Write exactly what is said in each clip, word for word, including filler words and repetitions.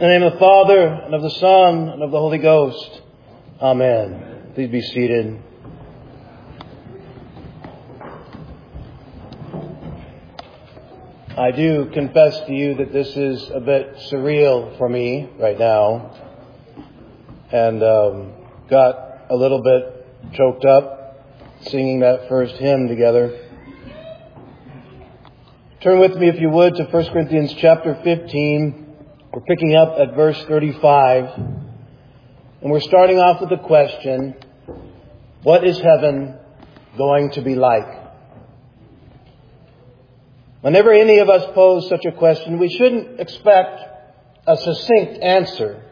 In the name of the Father, and of the Son, and of the Holy Ghost. Amen. Please be seated. I do confess to you that this is a bit surreal for me right now. And um, got a little bit choked up singing that first hymn together. Turn with me, if you would, to First Corinthians chapter fifteen. We're picking up at verse thirty-five. And we're starting off with the question, what is heaven going to be like? Whenever any of us pose such a question, we shouldn't expect a succinct answer.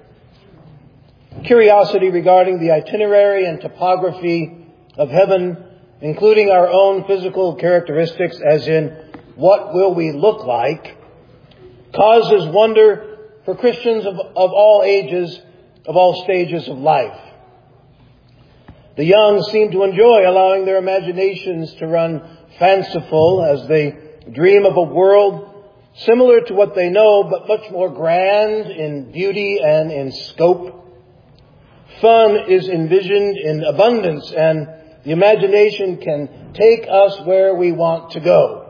Curiosity regarding the itinerary and topography of heaven, including our own physical characteristics, as in, what will we look like, causes wonder for Christians of, of all ages, of all stages of life. The young seem to enjoy allowing their imaginations to run fanciful as they dream of a world similar to what they know, but much more grand in beauty and in scope. Fun is envisioned in abundance, and the imagination can take us where we want to go.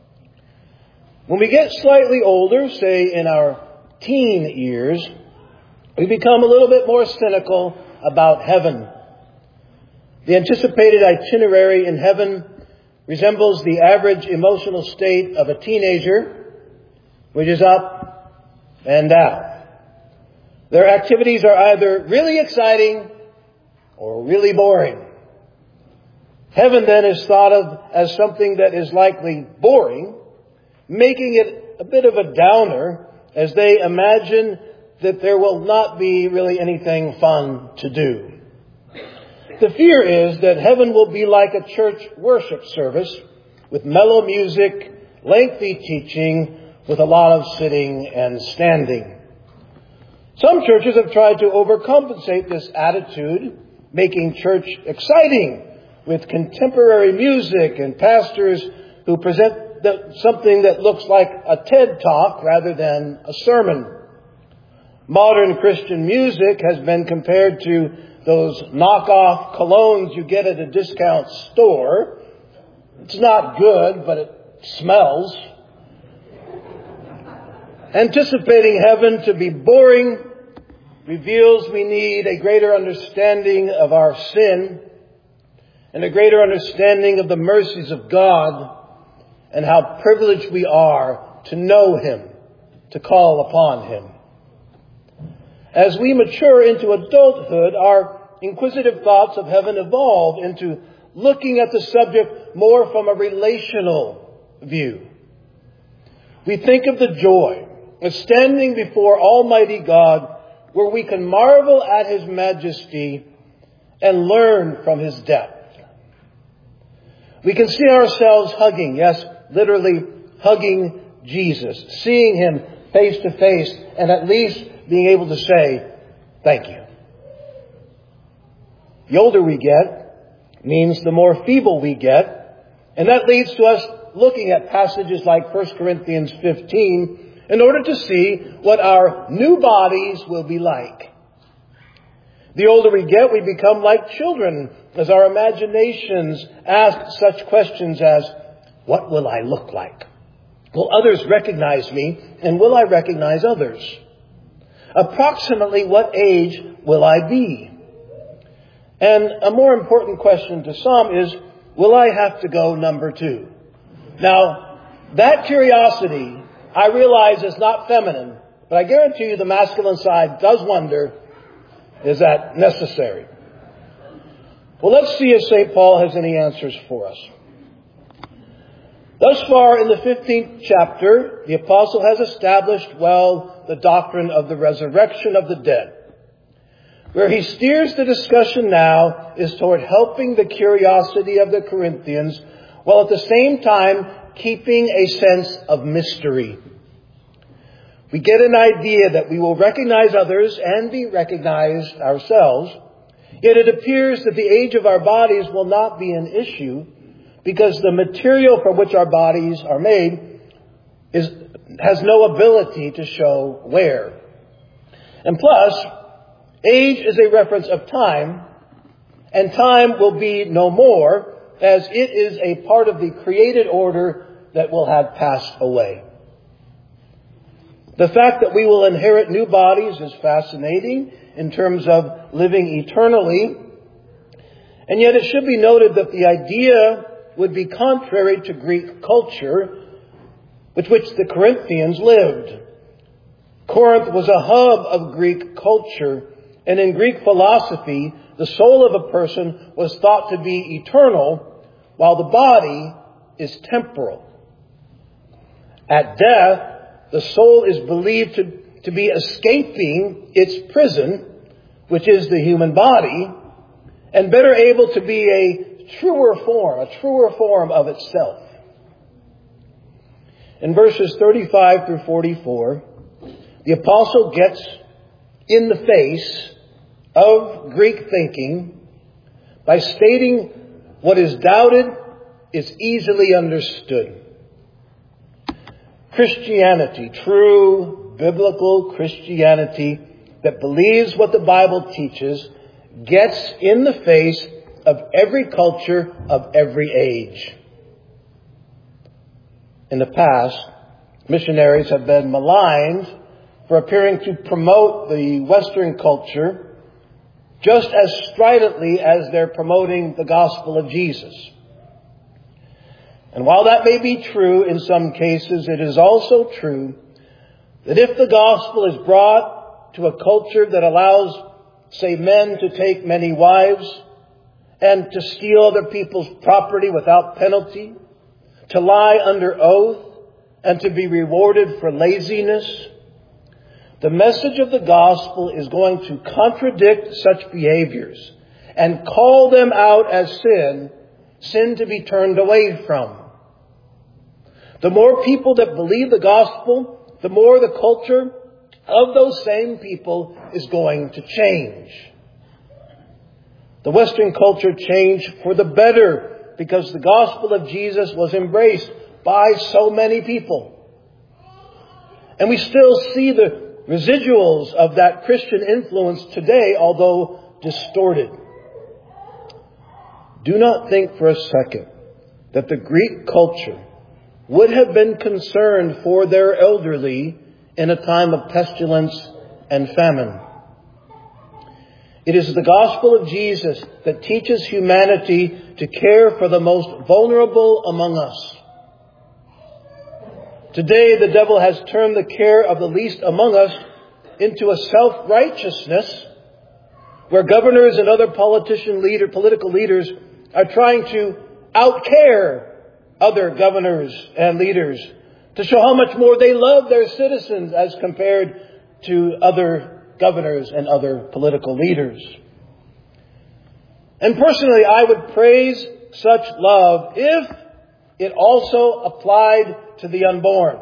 When we get slightly older, say in our teen years, we become a little bit more cynical about heaven. The anticipated itinerary in heaven resembles the average emotional state of a teenager, which is up and down. Their activities are either really exciting or really boring. Heaven then is thought of as something that is likely boring, making it a bit of a downer as they imagine that there will not be really anything fun to do. The fear is that heaven will be like a church worship service with mellow music, lengthy teaching, with a lot of sitting and standing. Some churches have tried to overcompensate this attitude, making church exciting with contemporary music and pastors who present that something that looks like a TED Talk rather than a sermon. Modern Christian music has been compared to those knockoff colognes you get at a discount store. It's not good, but it smells. Anticipating heaven to be boring reveals we need a greater understanding of our sin and a greater understanding of the mercies of God, and how privileged we are to know Him, to call upon Him. As we mature into adulthood, our inquisitive thoughts of heaven evolve into looking at the subject more from a relational view. We think of the joy of standing before Almighty God, where we can marvel at His majesty and learn from His depth. We can see ourselves hugging, yes, literally hugging Jesus, seeing Him face to face, and at least being able to say, thank you. The older we get means the more feeble we get, and that leads to us looking at passages like First Corinthians fifteen in order to see what our new bodies will be like. The older we get, we become like children as our imaginations ask such questions as, what will I look like? Will others recognize me? And will I recognize others? Approximately what age will I be? And a more important question to some is, will I have to go number two? Now, that curiosity, I realize, is not feminine, but I guarantee you the masculine side does wonder, is that necessary? Well, let's see if Saint Paul has any answers for us. Thus far in the fifteenth chapter, the apostle has established well the doctrine of the resurrection of the dead. Where he steers the discussion now is toward helping the curiosity of the Corinthians, while at the same time keeping a sense of mystery. We get an idea that we will recognize others and be recognized ourselves, yet it appears that the age of our bodies will not be an issue, because the material from which our bodies are made is, has no ability to show wear. And plus, age is a reference of time, and time will be no more, as it is a part of the created order that will have passed away. The fact that we will inherit new bodies is fascinating in terms of living eternally. And yet it should be noted that the idea would be contrary to Greek culture, with which the Corinthians lived. Corinth was a hub of Greek culture, and in Greek philosophy, the soul of a person was thought to be eternal, while the body is temporal. At death, the soul is believed to, to be escaping its prison, which is the human body, and better able to be a truer form, a truer form of itself. In verses thirty-five through forty-four, the apostle gets in the face of Greek thinking by stating what is doubted is easily understood. Christianity, true biblical Christianity that believes what the Bible teaches, gets in the face of every culture of every age. In the past, missionaries have been maligned for appearing to promote the Western culture just as stridently as they're promoting the gospel of Jesus. And while that may be true in some cases, it is also true that if the gospel is brought to a culture that allows, say, men to take many wives and to steal other people's property without penalty, to lie under oath and to be rewarded for laziness, the message of the gospel is going to contradict such behaviors and call them out as sin, sin to be turned away from. The more people that believe the gospel, the more the culture of those same people is going to change. The Western culture changed for the better because the gospel of Jesus was embraced by so many people. And we still see the residuals of that Christian influence today, although distorted. Do not think for a second that the Greek culture would have been concerned for their elderly in a time of pestilence and famine. It is the gospel of Jesus that teaches humanity to care for the most vulnerable among us. Today, the devil has turned the care of the least among us into a self-righteousness where governors and other politician leader, political leaders are trying to outcare other governors and leaders to show how much more they love their citizens as compared to other governors and other political leaders. And personally, I would praise such love if it also applied to the unborn.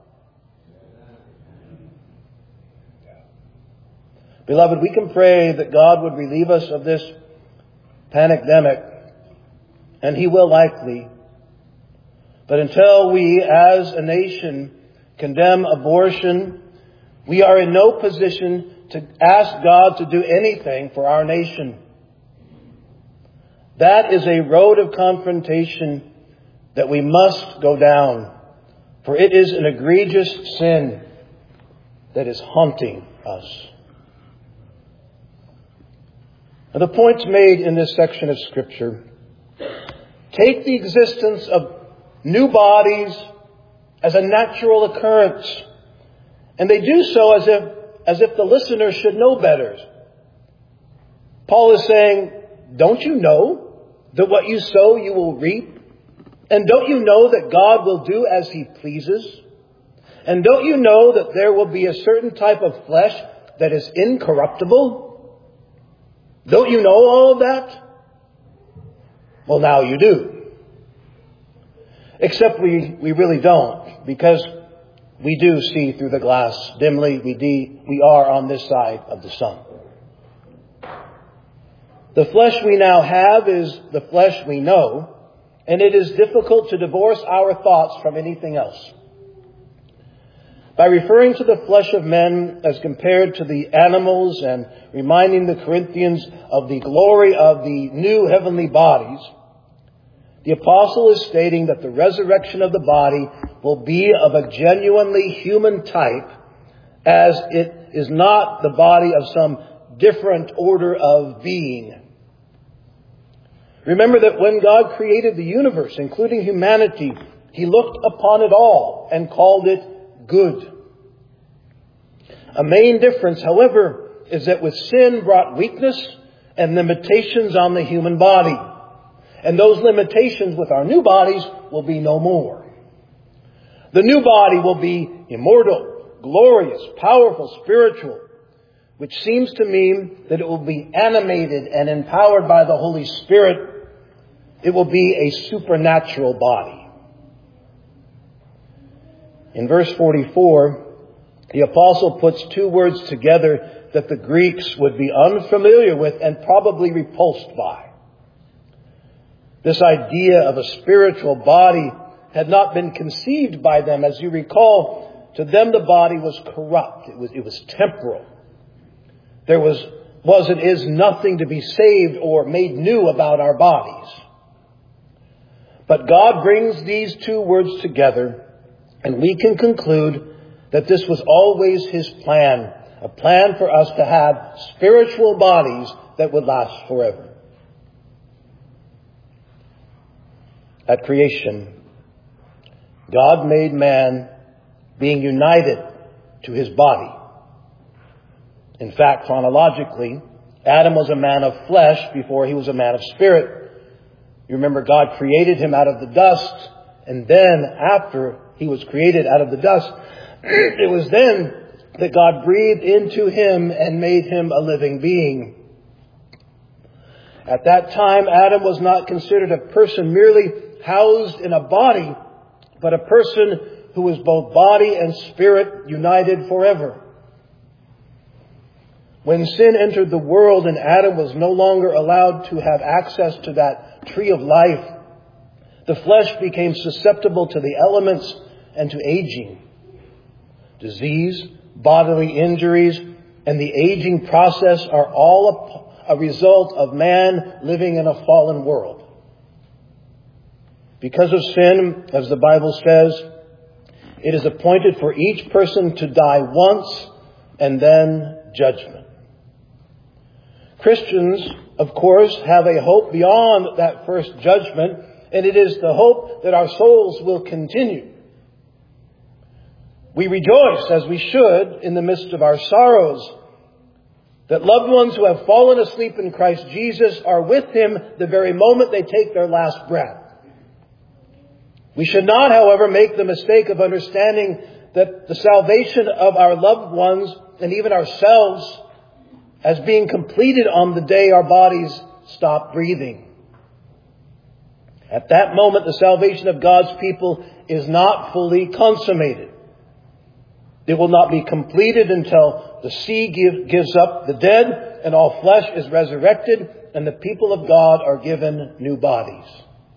Beloved, we can pray that God would relieve us of this pandemic, and He will likely. But until we as a nation condemn abortion, we are in no position to ask God to do anything for our nation. That is a road of confrontation that we must go down, for it is an egregious sin that is haunting us. Now, the points made in this section of Scripture take the existence of new bodies as a natural occurrence. And they do so as if, as if the listener should know better. Paul is saying, don't you know that what you sow you will reap? And don't you know that God will do as He pleases? And don't you know that there will be a certain type of flesh that is incorruptible? Don't you know all of that? Well, now you do. Except we, we really don't, because we do see through the glass dimly. We, de, we are on this side of the sun. The flesh we now have is the flesh we know, and it is difficult to divorce our thoughts from anything else. By referring to the flesh of men as compared to the animals and reminding the Corinthians of the glory of the new heavenly bodies, the apostle is stating that the resurrection of the body will be of a genuinely human type, as it is not the body of some different order of being. Remember that when God created the universe, including humanity, He looked upon it all and called it good. A main difference, however, is that with sin brought weakness and limitations on the human body. And those limitations with our new bodies will be no more. The new body will be immortal, glorious, powerful, spiritual, which seems to mean that it will be animated and empowered by the Holy Spirit. It will be a supernatural body. In verse forty-four, the apostle puts two words together that the Greeks would be unfamiliar with and probably repulsed by. This idea of a spiritual body had not been conceived by them. As you recall, to them the body was corrupt. It was, it was temporal. There was, was and is nothing to be saved or made new about our bodies. But God brings these two words together, and we can conclude that this was always His plan, a plan for us to have spiritual bodies that would last forever. At creation, God made man being united to his body. In fact, chronologically, Adam was a man of flesh before he was a man of spirit. You remember God created him out of the dust, and then after he was created out of the dust, it was then that God breathed into him and made him a living being. At that time, Adam was not considered a person merely housed in a body, but a person who was both body and spirit united forever. When sin entered the world and Adam was no longer allowed to have access to that tree of life, the flesh became susceptible to the elements and to aging. Disease, bodily injuries, and the aging process are all a, a result of man living in a fallen world. Because of sin, as the Bible says, it is appointed for each person to die once and then judgment. Christians, of course, have a hope beyond that first judgment, and it is the hope that our souls will continue. We rejoice, as we should, in the midst of our sorrows, that loved ones who have fallen asleep in Christ Jesus are with Him the very moment they take their last breath. We should not, however, make the mistake of understanding that the salvation of our loved ones and even ourselves as being completed on the day our bodies stop breathing. At that moment, the salvation of God's people is not fully consummated. It will not be completed until the sea give, gives up the dead and all flesh is resurrected and the people of God are given new bodies.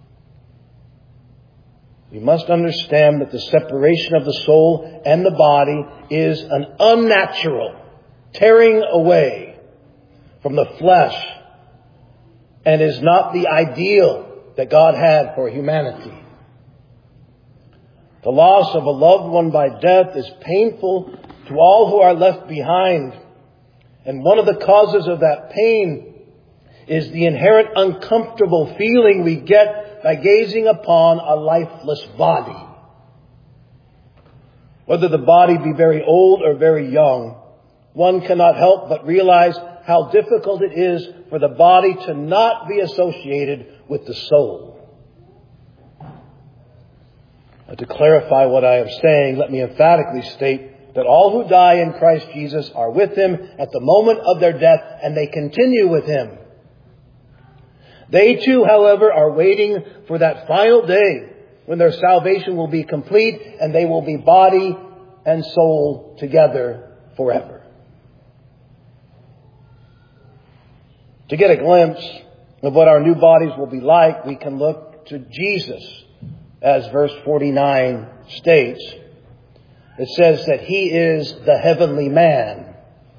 We must understand that the separation of the soul and the body is an unnatural tearing away from the flesh and is not the ideal that God had for humanity. The loss of a loved one by death is painful to all who are left behind. And one of the causes of that pain is the inherent uncomfortable feeling we get by gazing upon a lifeless body. Whether the body be very old or very young, one cannot help but realize how difficult it is for the body to not be associated with the soul. Now, to clarify what I am saying, let me emphatically state that all who die in Christ Jesus are with Him at the moment of their death, and they continue with Him. They too, however, are waiting for that final day when their salvation will be complete and they will be body and soul together forever. To get a glimpse of what our new bodies will be like, we can look to Jesus, as verse forty-nine states. it says that He is the heavenly man.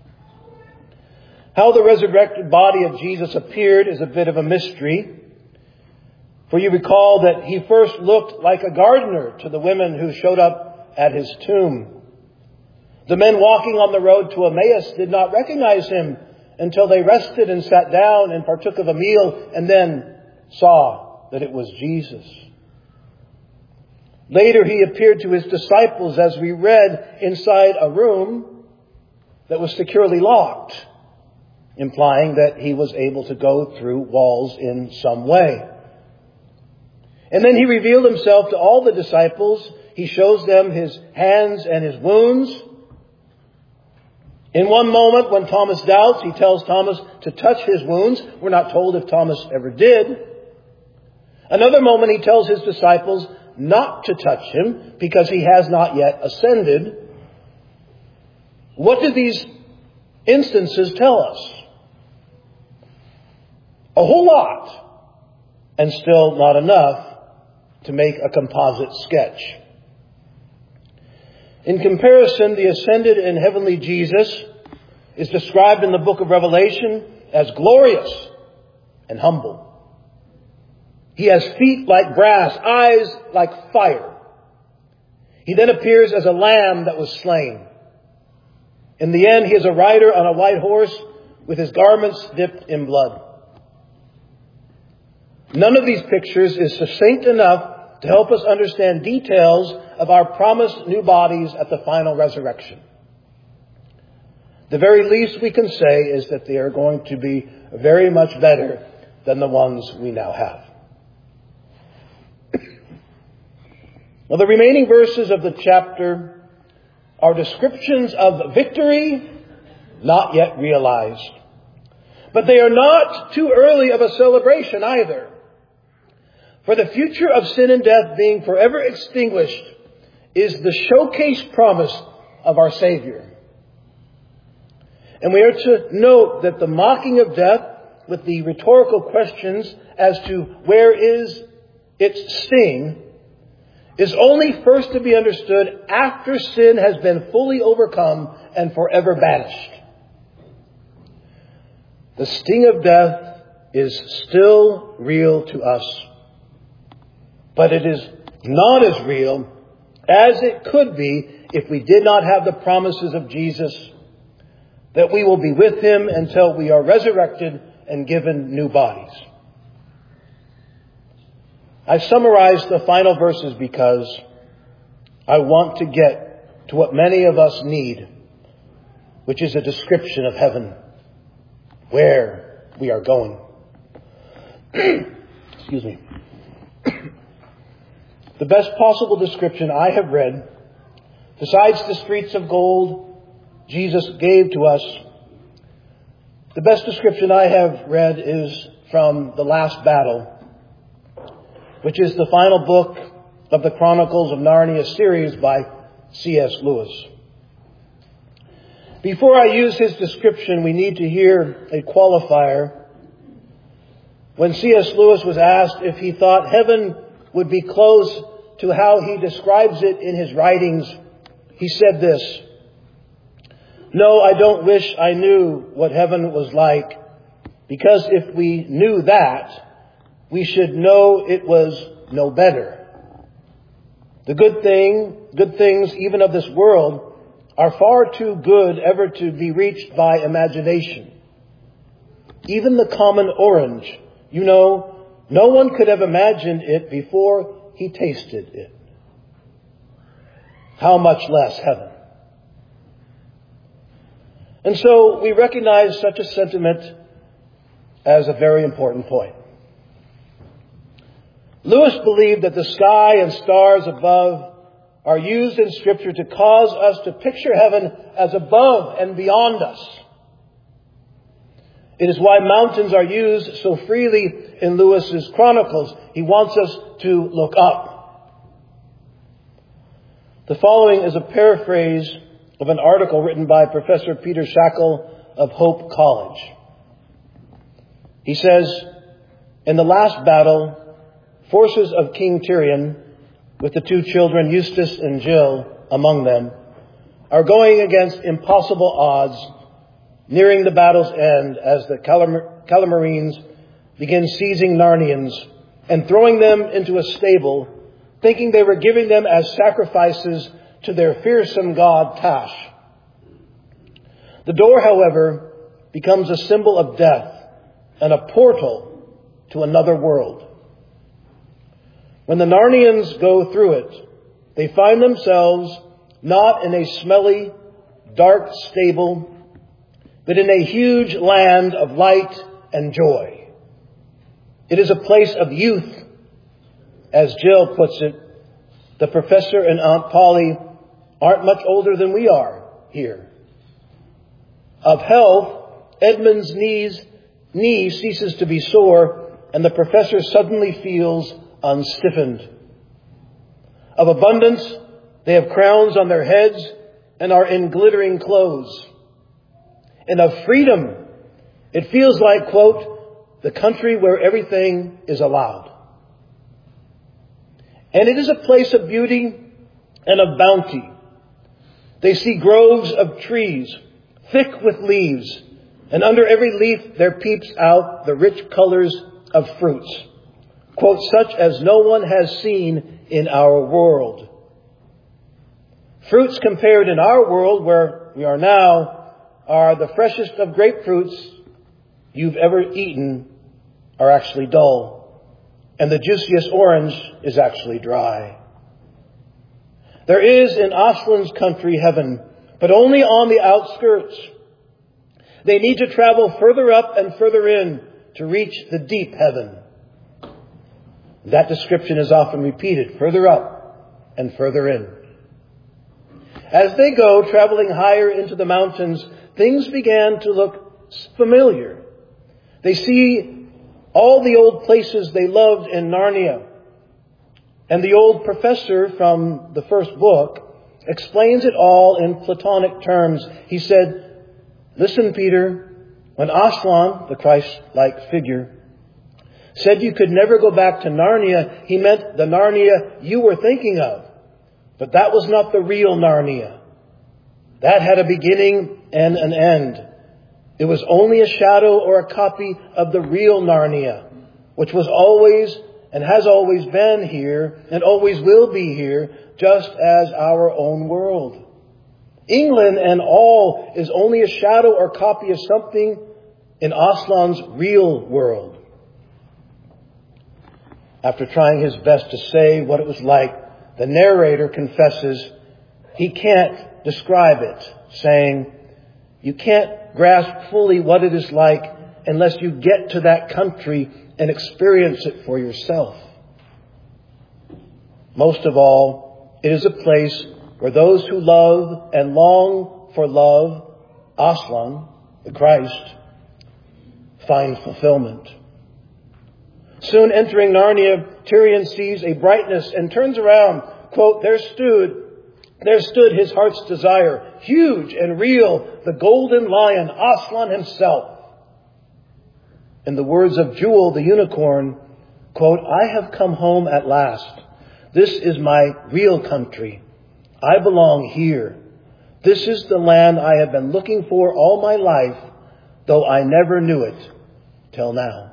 How the resurrected body of Jesus appeared is a bit of a mystery. For you recall that He first looked like a gardener to the women who showed up at His tomb. The men walking on the road to Emmaus did not recognize Him until they rested and sat down and partook of a meal and then saw that it was Jesus. Later He appeared to His disciples, as we read, inside a room that was securely locked, implying that He was able to go through walls in some way. And then He revealed Himself to all the disciples. He shows them His hands and His wounds. In one moment, when Thomas doubts, He tells Thomas to touch His wounds. We're not told if Thomas ever did. Another moment, He tells His disciples not to touch Him because He has not yet ascended. What do these instances tell us? A whole lot, and still not enough to make a composite sketch. In comparison, the ascended and heavenly Jesus is described in the book of Revelation as glorious and humble. He has feet like brass, eyes like fire. He then appears as a lamb that was slain. In the end, He is a rider on a white horse with His garments dipped in blood. None of these pictures is succinct enough to help us understand details of our promised new bodies at the final resurrection. The very least we can say is that they are going to be very much better than the ones we now have. Well, the remaining verses of the chapter are descriptions of victory not yet realized. But they are not too early of a celebration either. For the future of sin and death being forever extinguished is the showcase promise of our Savior. And we are to note that the mocking of death with the rhetorical questions as to where is its sting is only first to be understood after sin has been fully overcome and forever banished. The sting of death is still real to us, but it is not as real as it could be if we did not have the promises of Jesus that we will be with Him until we are resurrected and given new bodies. I've summarized the final verses because I want to get to what many of us need, which is a description of heaven, where we are going. Excuse me. The best possible description I have read, besides the streets of gold Jesus gave to us, the best description I have read is from The Last Battle, which is the final book of the Chronicles of Narnia series by C S Lewis. Before I use his description, we need to hear a qualifier. When C S Lewis was asked if he thought heaven would be close to how he describes it in his writings, he said this: "No, I don't wish I knew what heaven was like, because if we knew that, we should know it was no better. The good thing, good things even of this world are far too good ever to be reached by imagination. Even the common orange, you know, no one could have imagined it before he tasted it. How much less heaven?" And so we recognize such a sentiment as a very important point. Lewis believed that the sky and stars above are used in Scripture to cause us to picture heaven as above and beyond us. It is why mountains are used so freely in Lewis's Chronicles. He wants us to look up. The following is a paraphrase of an article written by Professor Peter Shackle of Hope College. He says, "In the last battle, forces of King Tirion, with the two children Eustace and Jill among them, are going against impossible odds, nearing the battle's end as the Calamar- Calamarines begin seizing Narnians and throwing them into a stable, thinking they were giving them as sacrifices to their fearsome god Tash. The door, however, becomes a symbol of death and a portal to another world. When the Narnians go through it, they find themselves not in a smelly, dark stable, but in a huge land of light and joy. It is a place of youth. As Jill puts it, the professor and Aunt Polly aren't much older than we are here. Of health, Edmund's knees, knee ceases to be sore, and the professor suddenly feels unstiffened. Of abundance, they have crowns on their heads and are in glittering clothes. And of freedom, it feels like, quote, the country where everything is allowed. And it is a place of beauty and of bounty. They see groves of trees, thick with leaves, and under every leaf there peeps out the rich colors of fruits, quote, such as no one has seen in our world. Fruits compared in our world, where we are now, are the freshest of grapefruits you've ever eaten are actually dull, and the juiciest orange is actually dry. There is in Aslan's country heaven, but only on the outskirts. They need to travel further up and further in to reach the deep heaven. That description is often repeated, further up and further in. As they go traveling higher into the mountains, things began to look familiar. They see all the old places they loved in Narnia. And the old professor from the first book explains it all in Platonic terms. He said, listen, Peter, when Aslan, the Christ-like figure, said you could never go back to Narnia, he meant the Narnia you were thinking of. But that was not the real Narnia. That had a beginning and an end. It was only a shadow or a copy of the real Narnia, which was always and has always been here and always will be here, just as our own world. England and all is only a shadow or copy of something in Aslan's real world. After trying his best to say what it was like, the narrator confesses he can't describe it, saying, you can't grasp fully what it is like unless you get to that country and experience it for yourself. Most of all, it is a place where those who love and long for love, Aslan, the Christ, find fulfillment. Soon entering Narnia, Tyrion sees a brightness and turns around. Quote, there stood, there stood his heart's desire, huge and real, the golden lion, Aslan himself. In the words of Jewel, the unicorn, quote, I have come home at last. This is my real country. I belong here. This is the land I have been looking for all my life, though I never knew it till now.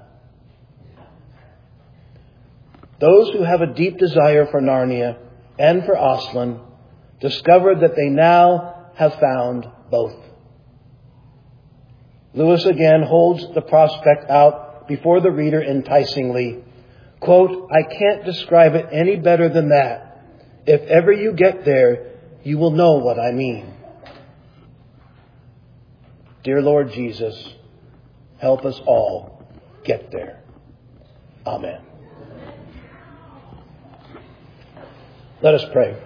Those who have a deep desire for Narnia and for Aslan discover that they now have found both. Lewis again holds the prospect out before the reader enticingly. Quote, I can't describe it any better than that. If ever you get there, you will know what I mean. Dear Lord Jesus, help us all get there. Amen. Let us pray.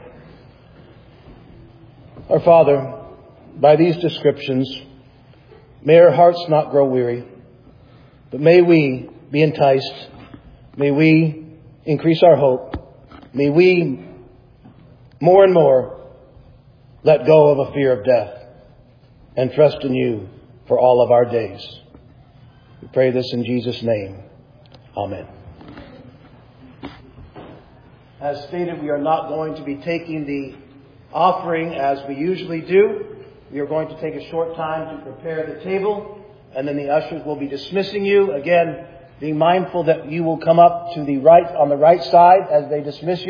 Our Father, by these descriptions, may our hearts not grow weary, but may we be enticed. May we increase our hope. May we more and more let go of a fear of death and trust in you for all of our days. We pray this in Jesus' name. Amen. As stated, we are not going to be taking the offering as we usually do. We are going to take a short time to prepare the table, and then the ushers will be dismissing you. Again, being mindful that you will come up to the right, on the right side as they dismiss you.